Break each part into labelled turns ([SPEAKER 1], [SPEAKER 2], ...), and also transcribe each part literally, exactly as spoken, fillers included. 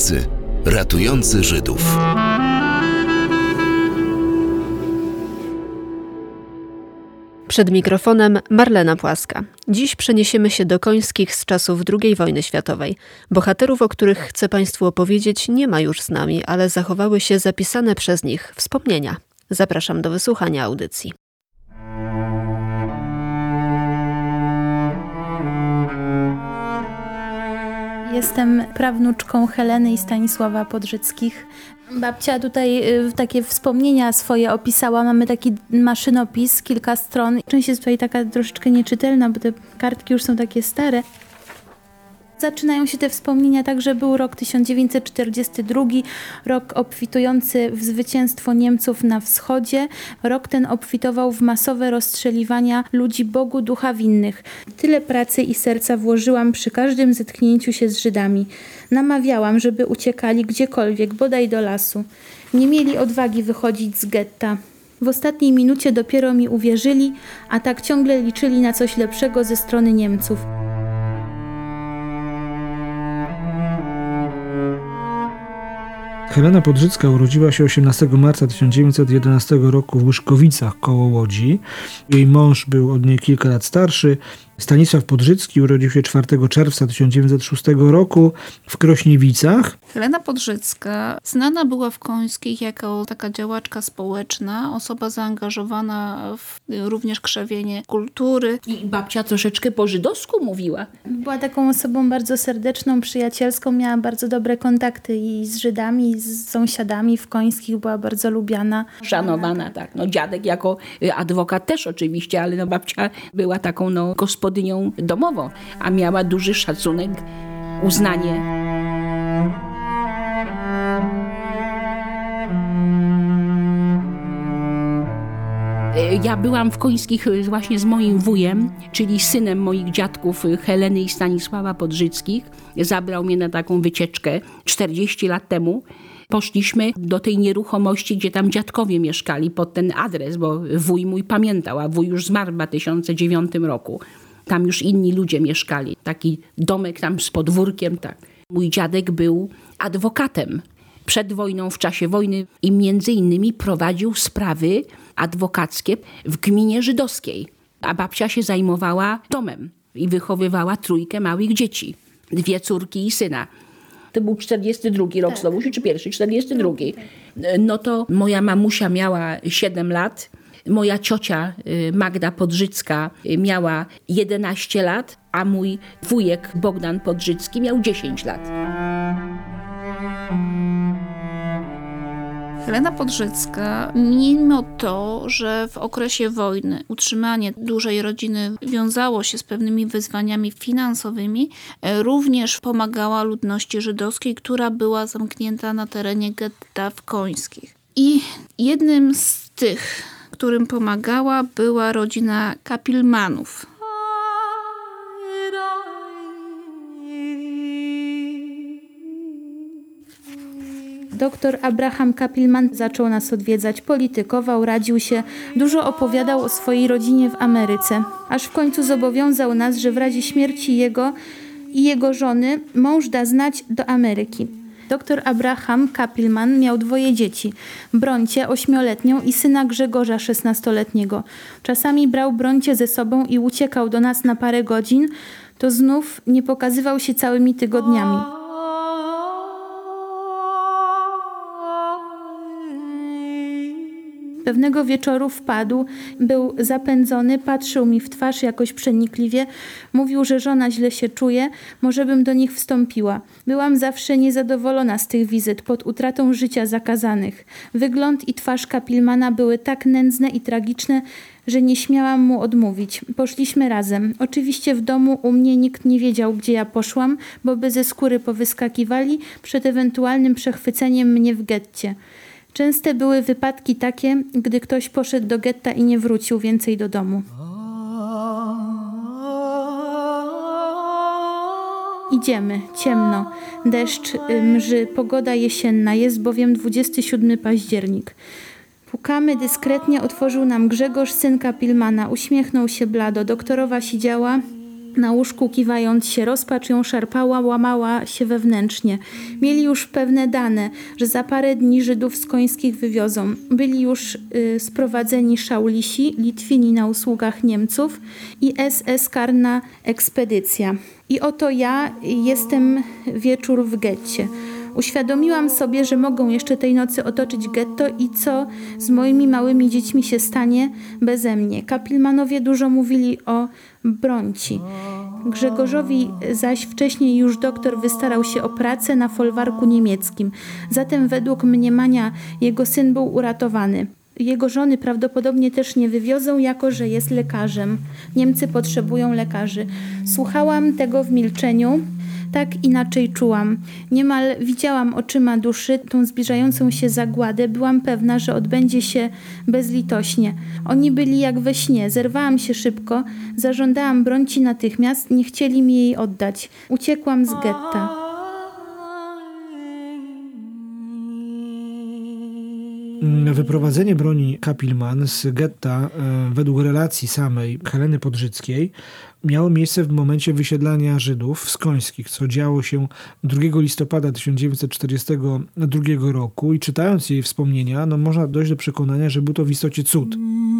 [SPEAKER 1] Niemcy ratujący Żydów.
[SPEAKER 2] Przed mikrofonem Marlena Płaska. Dziś przeniesiemy się do Końskich z czasów drugiej wojny światowej. Bohaterów, o których chcę Państwu opowiedzieć, nie ma już z nami, ale zachowały się zapisane przez nich wspomnienia. Zapraszam do wysłuchania audycji.
[SPEAKER 3] Jestem prawnuczką Heleny i Stanisława Podrzyckich. Babcia tutaj takie wspomnienia swoje opisała. Mamy taki maszynopis, kilka stron. Część jest tutaj taka troszeczkę nieczytelna, bo te kartki już są takie stare. Zaczynają się te wspomnienia tak, że był rok tysiąc dziewięćset czterdziesty drugi, rok obfitujący w zwycięstwo Niemców na wschodzie. Rok ten obfitował w masowe rozstrzeliwania ludzi Bogu ducha winnych. Tyle pracy i serca włożyłam przy każdym zetknięciu się z Żydami. Namawiałam, żeby uciekali gdziekolwiek, bodaj do lasu. Nie mieli odwagi wychodzić z getta. W ostatniej minucie dopiero mi uwierzyli, a tak ciągle liczyli na coś lepszego ze strony Niemców.
[SPEAKER 4] Helena Podrzycka urodziła się osiemnastego marca tysiąc dziewięćset jedenastego roku w Łyszkowicach koło Łodzi. Jej mąż był od niej kilka lat starszy. Stanisław Podrzycki urodził się czwartego czerwca tysiąc dziewięćset szóstego roku w Krośniewicach.
[SPEAKER 5] Helena Podrzycka znana była w Końskich jako taka działaczka społeczna, osoba zaangażowana w również krzewienie kultury.
[SPEAKER 6] I babcia troszeczkę po żydowsku mówiła.
[SPEAKER 3] Była taką osobą bardzo serdeczną, przyjacielską, miała bardzo dobre kontakty i z Żydami, i z sąsiadami w Końskich, była bardzo lubiana.
[SPEAKER 6] Szanowana, tak. No dziadek jako adwokat też oczywiście, ale no babcia była taką no gospodynią domową, a miała duży szacunek, uznanie. Ja byłam w Końskich właśnie z moim wujem, czyli synem moich dziadków Heleny i Stanisława Podrzyckich. Zabrał mnie na taką wycieczkę czterdzieści lat temu. Poszliśmy do tej nieruchomości, gdzie tam dziadkowie mieszkali, pod ten adres, bo wuj mój pamiętał, a wuj już zmarł w dwa tysiące dziewiątym roku. Tam już inni ludzie mieszkali. Taki domek tam z podwórkiem, tak. Mój dziadek był adwokatem przed wojną, w czasie wojny i między innymi prowadził sprawy adwokackie w gminie żydowskiej. A babcia się zajmowała domem i wychowywała trójkę małych dzieci. Dwie córki i syna. To był czterdziesty drugi rok, tak. Znowu czy pierwszy? czterdziesty drugi. No to moja mamusia miała siedem lat. Moja ciocia Magda Podrzycka miała jedenaście lat, a mój wujek Bogdan Podrzycki miał dziesięć lat.
[SPEAKER 5] Helena Podrzycka, mimo to, że w okresie wojny utrzymanie dużej rodziny wiązało się z pewnymi wyzwaniami finansowymi, również pomagała ludności żydowskiej, która była zamknięta na terenie getta w Końskich. I jednym z tych, którym pomagała, była rodzina Kapilmanów.
[SPEAKER 3] Doktor Abraham Kapilman zaczął nas odwiedzać, politykował, radził się, dużo opowiadał o swojej rodzinie w Ameryce, aż w końcu zobowiązał nas, że w razie śmierci jego i jego żony mąż da znać do Ameryki. Doktor Abraham Kapilman miał dwoje dzieci, Brońcie ośmioletnią i syna Grzegorza szesnastoletniego. Czasami brał Brońcie ze sobą i uciekał do nas na parę godzin, to znów nie pokazywał się całymi tygodniami. Pewnego wieczoru wpadł, był zapędzony, patrzył mi w twarz jakoś przenikliwie, mówił, że żona źle się czuje, może bym do nich wstąpiła. Byłam zawsze niezadowolona z tych wizyt pod utratą życia zakazanych. Wygląd i twarz Kapilmana były tak nędzne i tragiczne, że nie śmiałam mu odmówić. Poszliśmy razem. Oczywiście w domu u mnie nikt nie wiedział, gdzie ja poszłam, bo by ze skóry powyskakiwali przed ewentualnym przechwyceniem mnie w getcie. Częste były wypadki takie, gdy ktoś poszedł do getta i nie wrócił więcej do domu. Idziemy, ciemno, deszcz, mrzy, pogoda jesienna, jest bowiem dwudziestego siódmego październik. Pukamy dyskretnie, otworzył nam Grzegorz, syn Kapilmana, uśmiechnął się blado. Doktorowa siedziała Na łóżku kiwając się, rozpacz ją szarpała, łamała się wewnętrznie. Mieli już pewne dane, że za parę dni Żydów z Końskich wywiozą. Byli już y, sprowadzeni Szaulisi, Litwini na usługach Niemców i S S Karna ekspedycja. I oto ja jestem wieczór w getcie. Uświadomiłam sobie, że mogą jeszcze tej nocy otoczyć getto i co z moimi małymi dziećmi się stanie beze mnie. Kapilmanowie dużo mówili o Bronci. Grzegorzowi zaś wcześniej już doktor wystarał się o pracę na folwarku niemieckim. Zatem według mniemania jego syn był uratowany. Jego żony prawdopodobnie też nie wywiozą, jako że jest lekarzem. Niemcy potrzebują lekarzy. Słuchałam tego w milczeniu. Tak inaczej czułam. Niemal widziałam oczyma duszy tą zbliżającą się zagładę. Byłam pewna, że odbędzie się bezlitośnie. Oni byli jak we śnie. Zerwałam się szybko. Zażądałam Bronci natychmiast. Nie chcieli mi jej oddać. Uciekłam z getta.
[SPEAKER 4] Wyprowadzenie Broni Kapilman z getta e, według relacji samej Heleny Podrzyckiej miało miejsce w momencie wysiedlania Żydów z Końskich, co działo się drugiego listopada tysiąc dziewięćset czterdziestego drugiego roku i czytając jej wspomnienia, no można dojść do przekonania, że był to w istocie cud.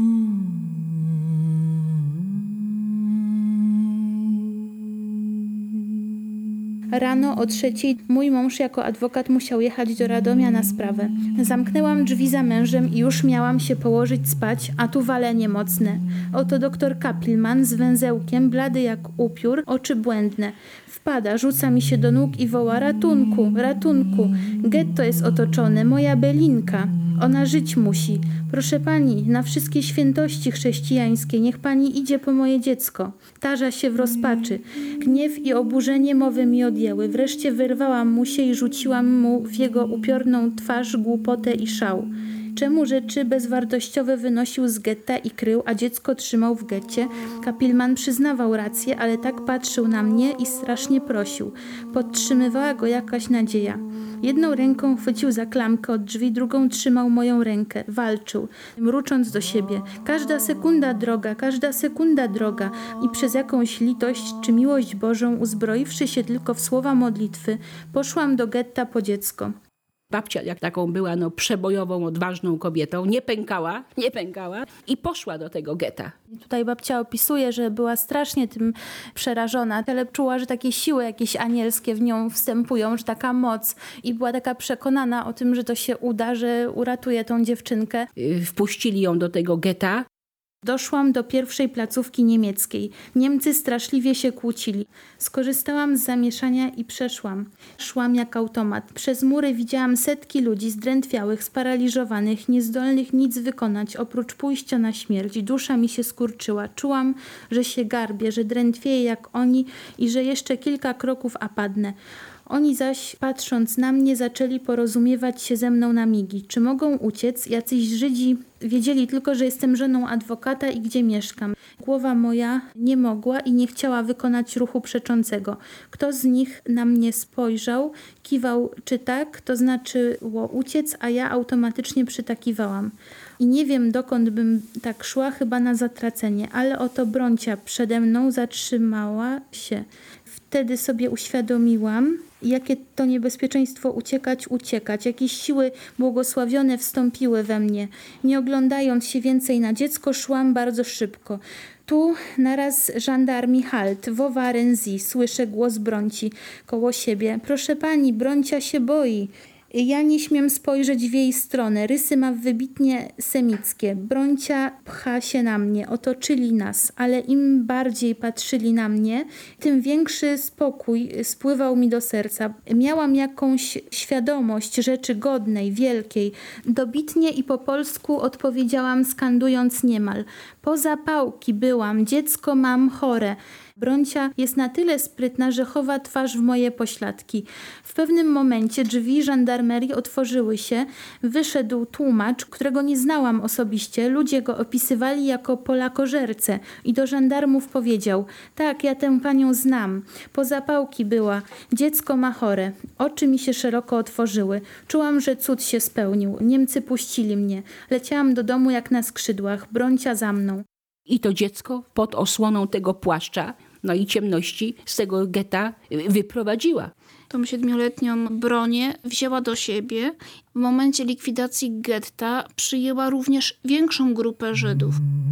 [SPEAKER 3] Rano o trzeciej mój mąż jako adwokat musiał jechać do Radomia na sprawę. Zamknęłam drzwi za mężem i już miałam się położyć spać, a tu walenie mocne. Oto doktor Kapilman z węzełkiem, blady jak upiór, oczy błędne. Wpada, rzuca mi się do nóg i woła: ratunku, ratunku, getto jest otoczone, moja Belinka. Ona żyć musi. Proszę pani, na wszystkie świętości chrześcijańskie, niech pani idzie po moje dziecko. Tarza się w rozpaczy. Gniew i oburzenie mowy mi odjęły. Wreszcie wyrwałam mu się i rzuciłam mu w jego upiorną twarz głupotę i szał. Czemu rzeczy bezwartościowe wynosił z getta i krył, a dziecko trzymał w getcie? Kapilman przyznawał rację, ale tak patrzył na mnie i strasznie prosił. Podtrzymywała go jakaś nadzieja. Jedną ręką chwycił za klamkę od drzwi, drugą trzymał moją rękę. Walczył, mrucząc do siebie. Każda sekunda droga, każda sekunda droga. I przez jakąś litość czy miłość Bożą, uzbroiwszy się tylko w słowa modlitwy, poszłam do getta po dziecko.
[SPEAKER 6] Babcia, jak taką była no, przebojową, odważną kobietą, nie pękała, nie pękała i poszła do tego getta.
[SPEAKER 3] Tutaj babcia opisuje, że była strasznie tym przerażona, ale czuła, że takie siły jakieś anielskie w nią wstępują, że taka moc i była taka przekonana o tym, że to się uda, że uratuje tą dziewczynkę.
[SPEAKER 6] Wpuścili ją do tego getta.
[SPEAKER 3] Doszłam do pierwszej placówki niemieckiej. Niemcy straszliwie się kłócili. Skorzystałam z zamieszania i przeszłam. Szłam jak automat. Przez mury widziałam setki ludzi zdrętwiałych, sparaliżowanych, niezdolnych nic wykonać, oprócz pójścia na śmierć. Dusza mi się skurczyła. Czułam, że się garbię, że drętwieję jak oni i że jeszcze kilka kroków a padnę. Oni zaś, patrząc na mnie, zaczęli porozumiewać się ze mną na migi. Czy mogą uciec? Jacyś Żydzi wiedzieli tylko, że jestem żoną adwokata i gdzie mieszkam. Głowa moja nie mogła i nie chciała wykonać ruchu przeczącego. Kto z nich na mnie spojrzał, kiwał czy tak, to znaczyło uciec, a ja automatycznie przytakiwałam. I nie wiem, dokąd bym tak szła, chyba na zatracenie, ale oto Broncia przede mną zatrzymała się. Wtedy sobie uświadomiłam, jakie to niebezpieczeństwo uciekać, uciekać. Jakieś siły błogosławione wstąpiły we mnie. Nie oglądając się więcej na dziecko, szłam bardzo szybko. Tu naraz żandarmi halt, wowa Renzi, słyszę głos Bronci koło siebie. Proszę pani, Broncia się boi. Ja nie śmiem spojrzeć w jej stronę. Rysy ma wybitnie semickie. Broncia pcha się na mnie. Otoczyli nas, ale im bardziej patrzyli na mnie, tym większy spokój spływał mi do serca. Miałam jakąś świadomość rzeczy godnej, wielkiej. Dobitnie i po polsku odpowiedziałam, skandując niemal. Poza pałki byłam, dziecko mam chore. Broncia jest na tyle sprytna, że chowa twarz w moje pośladki. W pewnym momencie drzwi żandarmerii otworzyły się. Wyszedł tłumacz, którego nie znałam osobiście. Ludzie go opisywali jako polakożercę i do żandarmów powiedział: tak, ja tę panią znam. Poza pałki była. Dziecko ma chore. Oczy mi się szeroko otworzyły. Czułam, że cud się spełnił. Niemcy puścili mnie. Leciałam do domu jak na skrzydłach. Broncia za mną.
[SPEAKER 6] I to dziecko pod osłoną tego płaszcza no i ciemności z tego getta wyprowadziła.
[SPEAKER 5] Tą siedmioletnią Bronię wzięła do siebie. W momencie likwidacji getta przyjęła również większą grupę Żydów.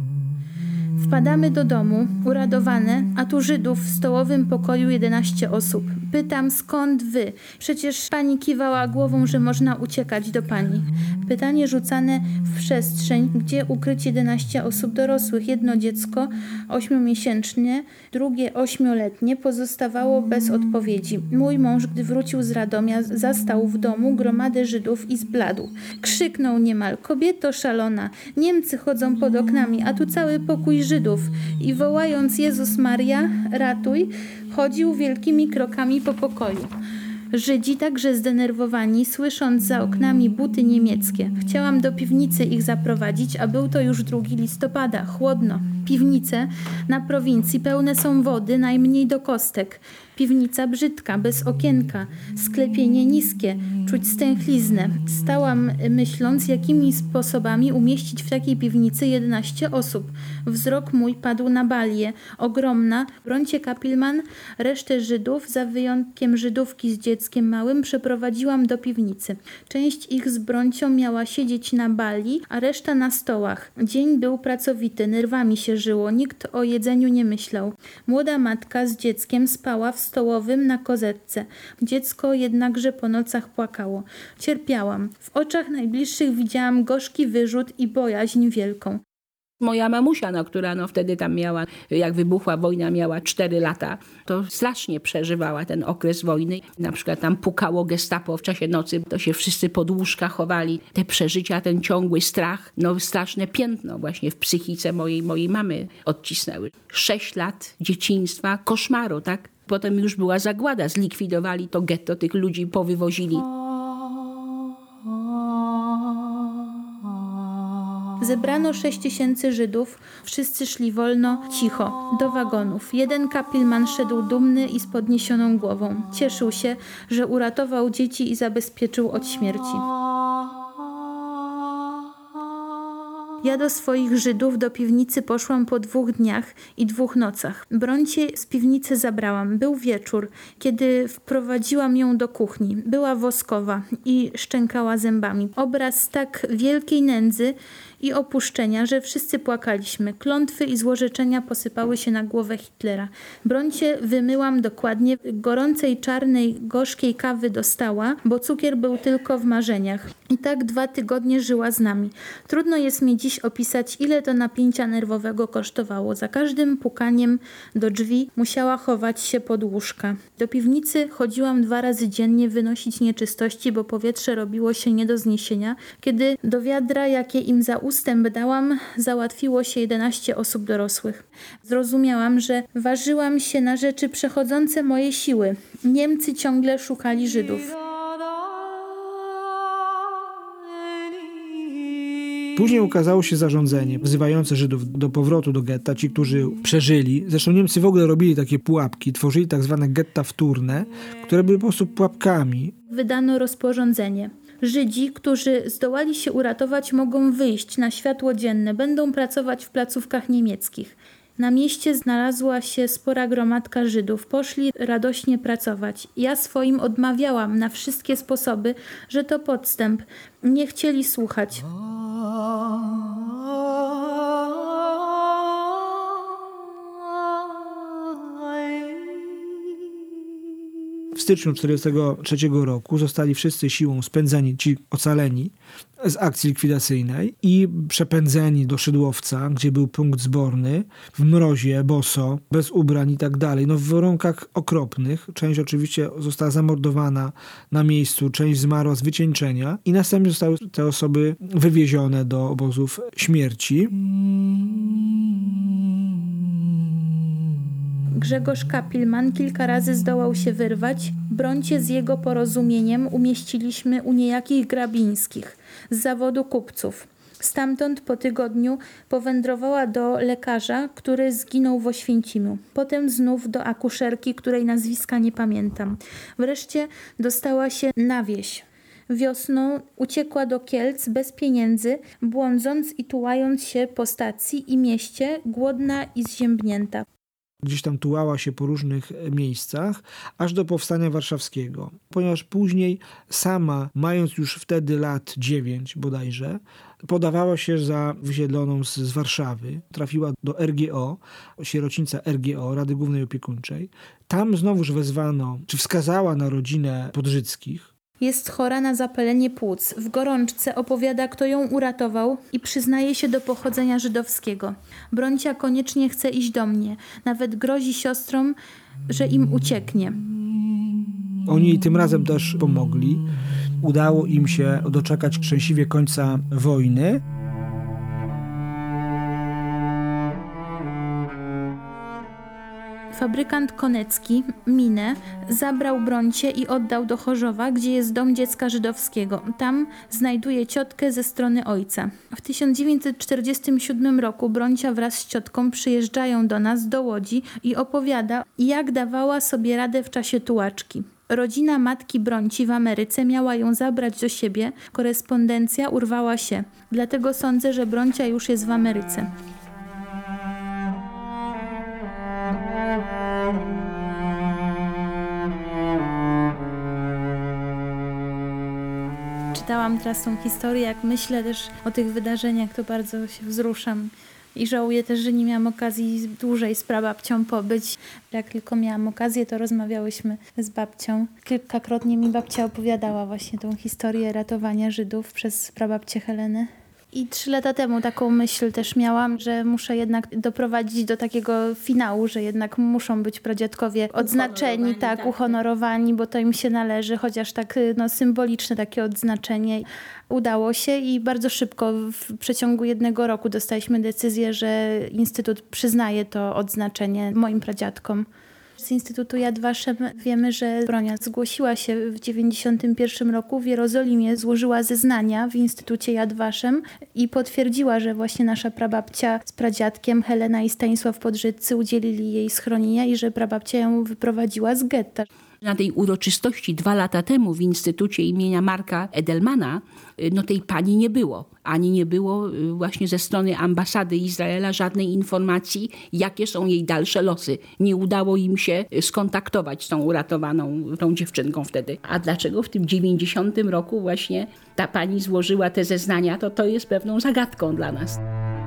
[SPEAKER 3] Wpadamy do domu, uradowane, a tu Żydów w stołowym pokoju jedenaście osób. Pytam, skąd wy? Przecież pani kiwała głową, że można uciekać do pani. Pytanie rzucane w przestrzeń, gdzie ukryć jedenaście osób dorosłych. Jedno dziecko, ośmiomiesięczne, drugie ośmioletnie, pozostawało bez odpowiedzi. Mój mąż, gdy wrócił z Radomia, zastał w domu gromadę Żydów i zbladł. Krzyknął niemal: kobieto szalona, Niemcy chodzą pod oknami, a tu cały pokój Żydów. I wołając: Jezus Maria, ratuj, chodził wielkimi krokami po pokoju. Żydzi także zdenerwowani, słysząc za oknami buty niemieckie. Chciałam do piwnicy ich zaprowadzić, a był to już drugiego listopada, chłodno. Piwnice na prowincji pełne są wody najmniej do kostek. Piwnica brzydka, bez okienka, sklepienie niskie, czuć stęchliznę. Stałam myśląc, jakimi sposobami umieścić w takiej piwnicy jedenaście osób. Wzrok mój padł na balię, ogromna, Broncie Kapilman, resztę Żydów, za wyjątkiem Żydówki z dzieckiem małym, przeprowadziłam do piwnicy. Część ich z Broncią miała siedzieć na bali, a reszta na stołach. Dzień był pracowity, nerwami się żyło, nikt o jedzeniu nie myślał. Młoda matka z dzieckiem spała w stołowym na kozetce. Dziecko jednakże po nocach płakało. Cierpiałam. W oczach najbliższych widziałam gorzki wyrzut i bojaźń wielką.
[SPEAKER 6] Moja mamusia, no, która no, wtedy tam miała, jak wybuchła wojna, miała cztery lata, to strasznie przeżywała ten okres wojny. Na przykład tam pukało gestapo w czasie nocy, to się wszyscy pod łóżka chowali. Te przeżycia, ten ciągły strach, no straszne piętno właśnie w psychice mojej, mojej mamy odcisnęły. Sześć lat dzieciństwa, koszmaru, tak? Potem już była zagłada, zlikwidowali to getto, tych ludzi powywozili.
[SPEAKER 3] Zebrano sześć tysięcy Żydów, wszyscy szli wolno, cicho, do wagonów. Jeden kapilman szedł dumny i z podniesioną głową. Cieszył się, że uratował dzieci i zabezpieczył od śmierci. Ja do swoich Żydów do piwnicy poszłam po dwóch dniach i dwóch nocach. Broncię z piwnicy zabrałam. Był wieczór, kiedy wprowadziłam ją do kuchni. Była woskowa i szczękała zębami. Obraz tak wielkiej nędzy i opuszczenia, że wszyscy płakaliśmy. Klątwy i złorzeczenia posypały się na głowę Hitlera. Broncię wymyłam dokładnie. Gorącej, czarnej, gorzkiej kawy dostała, bo cukier był tylko w marzeniach. I tak dwa tygodnie żyła z nami. Trudno jest mi dziś opisać, ile to napięcia nerwowego kosztowało. Za każdym pukaniem do drzwi musiała chować się pod łóżka. Do piwnicy chodziłam dwa razy dziennie wynosić nieczystości, bo powietrze robiło się nie do zniesienia. Kiedy do wiadra, jakie im za ustęp dałam, załatwiło się jedenaście osób dorosłych. Zrozumiałam, że ważyłam się na rzeczy przechodzące moje siły. Niemcy ciągle szukali Żydów.
[SPEAKER 4] Później ukazało się zarządzenie wzywające Żydów do powrotu do getta, ci, którzy przeżyli. Zresztą Niemcy w ogóle robili takie pułapki, tworzyli tak zwane getta wtórne, które były po prostu pułapkami.
[SPEAKER 3] Wydano rozporządzenie. Żydzi, którzy zdołali się uratować, mogą wyjść na światło dzienne, będą pracować w placówkach niemieckich. Na mieście znalazła się spora gromadka Żydów. Poszli radośnie pracować. Ja swoim odmawiałam na wszystkie sposoby, że to podstęp. Nie chcieli słuchać.
[SPEAKER 4] W styczniu tysiąc dziewięćset czterdziestego trzeciego roku zostali wszyscy siłą spędzeni, ci ocaleni z akcji likwidacyjnej i przepędzeni do Szydłowca, gdzie był punkt zborny, w mrozie, boso, bez ubrań i tak dalej. No w warunkach okropnych. Część oczywiście została zamordowana na miejscu, część zmarła z wycieńczenia i następnie zostały te osoby wywiezione do obozów śmierci.
[SPEAKER 3] Grzegorz Kapilman kilka razy zdołał się wyrwać. Broncię z jego porozumieniem umieściliśmy u niejakich Grabińskich z zawodu kupców. Stamtąd po tygodniu powędrowała do lekarza, który zginął w Oświęcimiu. Potem znów do akuszerki, której nazwiska nie pamiętam. Wreszcie dostała się na wieś. Wiosną uciekła do Kielc bez pieniędzy, błądząc i tułając się po stacji i mieście, głodna i zziębnięta.
[SPEAKER 4] gdzieś tam tułała się po różnych miejscach, aż do powstania warszawskiego. Ponieważ później sama, mając już wtedy lat dziewięć bodajże, podawała się za wysiedloną z, z Warszawy. Trafiła do R G O, sierocińca R G O, Rady Głównej Opiekuńczej. Tam znowuż wezwano, czy wskazała na rodzinę Podrzyckich.
[SPEAKER 3] Jest chora na zapalenie płuc. W gorączce opowiada, kto ją uratował i przyznaje się do pochodzenia żydowskiego. Broncia koniecznie chce iść do mnie. Nawet grozi siostrom, że im ucieknie.
[SPEAKER 4] Oni jej tym razem też pomogli. Udało im się doczekać szczęśliwie końca wojny.
[SPEAKER 3] Fabrykant Konecki, Minę, zabrał Broncię i oddał do Chorzowa, gdzie jest dom dziecka żydowskiego. Tam znajduje ciotkę ze strony ojca. W tysiąc dziewięćset czterdziestym siódmym roku Broncia wraz z ciotką przyjeżdżają do nas, do Łodzi i opowiada, jak dawała sobie radę w czasie tułaczki. Rodzina matki Bronci w Ameryce miała ją zabrać do siebie. Korespondencja urwała się. Dlatego sądzę, że Broncia już jest w Ameryce. Czytałam teraz tą historię, jak myślę też o tych wydarzeniach, to bardzo się wzruszam. I żałuję też, że nie miałam okazji dłużej z prababcią pobyć. Jak tylko miałam okazję, to rozmawiałyśmy z babcią. Kilkakrotnie mi babcia opowiadała właśnie tą historię ratowania Żydów przez prababcię Helenę. I trzy lata temu taką myśl też miałam, że muszę jednak doprowadzić do takiego finału, że jednak muszą być pradziadkowie odznaczeni, tak, tak, uhonorowani, bo to im się należy, chociaż tak no, symboliczne takie odznaczenie. Udało się i bardzo szybko, w przeciągu jednego roku dostaliśmy decyzję, że Instytut przyznaje to odznaczenie moim pradziadkom. Z Instytutu Yad Vashem wiemy, że Bronia zgłosiła się w dziewięćdziesiątym pierwszym roku w Jerozolimie, złożyła zeznania w Instytucie Yad Vashem i potwierdziła, że właśnie nasza prababcia z pradziadkiem Helena i Stanisław Podrzyccy udzielili jej schronienia i że prababcia ją wyprowadziła z getta.
[SPEAKER 6] Na tej uroczystości dwa lata temu w Instytucie imienia Marka Edelmana, no tej pani nie było. Ani nie było właśnie ze strony ambasady Izraela żadnej informacji, jakie są jej dalsze losy. Nie udało im się skontaktować z tą uratowaną, tą dziewczynką wtedy. A dlaczego w tym dziewięćdziesiątym roku właśnie ta pani złożyła te zeznania, to to jest pewną zagadką dla nas.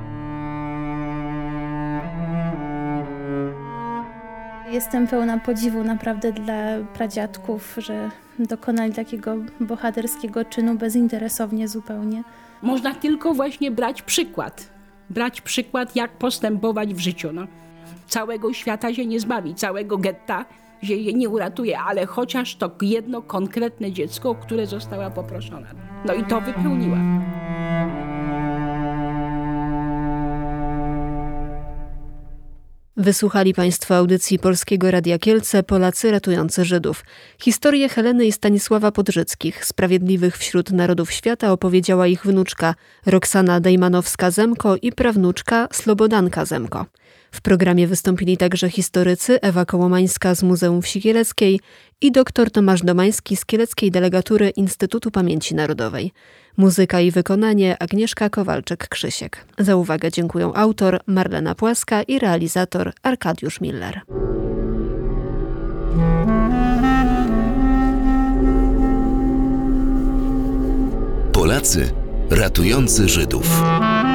[SPEAKER 3] Jestem pełna podziwu naprawdę dla pradziadków, że dokonali takiego bohaterskiego czynu bezinteresownie zupełnie.
[SPEAKER 6] Można tylko właśnie brać przykład. Brać przykład, jak postępować w życiu. No. Całego świata się nie zbawi, całego getta się nie uratuje, ale chociaż to jedno konkretne dziecko, które została poproszona. No i to wypełniła.
[SPEAKER 2] Wysłuchali Państwo audycji Polskiego Radia Kielce Polacy ratujący Żydów. Historię Heleny i Stanisława Podrzyckich, sprawiedliwych wśród narodów świata, opowiedziała ich wnuczka Roxana Dejmanowska-Zemko i prawnuczka Slobodanka Zemko. W programie wystąpili także historycy Ewa Kołomańska z Muzeum Wsi Kieleckiej i dr Tomasz Domański z Kieleckiej Delegatury Instytutu Pamięci Narodowej. Muzyka i wykonanie Agnieszka Kowalczyk-Krzysiek. Za uwagę dziękują autor Marlena Płaska i realizator Arkadiusz Miller.
[SPEAKER 1] Polacy ratujący Żydów.